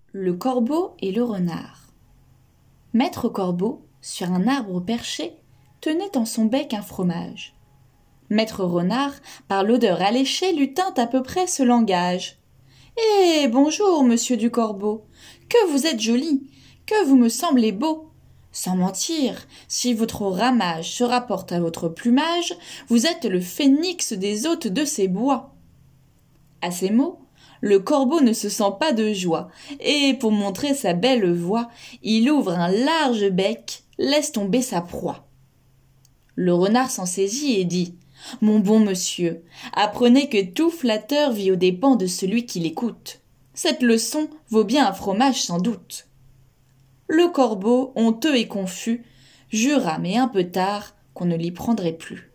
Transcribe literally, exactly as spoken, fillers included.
Le corbeau et le renard. Maître Corbeau, sur un arbre perché, tenait en son bec un fromage. Maître Renard, par l'odeur alléchée, lui tint à peu près ce langage. « Eh, bonjour, monsieur du Corbeau, que vous êtes joli, que vous me semblez beau. Sans mentir, si votre ramage se rapporte à votre plumage, vous êtes le phénix des hôtes de ces bois. » À ces mots, le corbeau ne se sent pas de joie, et pour montrer sa belle voix, il ouvre un large bec, laisse tomber sa proie. Le renard s'en saisit et dit « Mon bon monsieur, apprenez que tout flatteur vit aux dépens de celui qui l'écoute. Cette leçon vaut bien un fromage sans doute. » Le corbeau, honteux et confus, jura, mais un peu tard, qu'on ne l'y prendrait plus.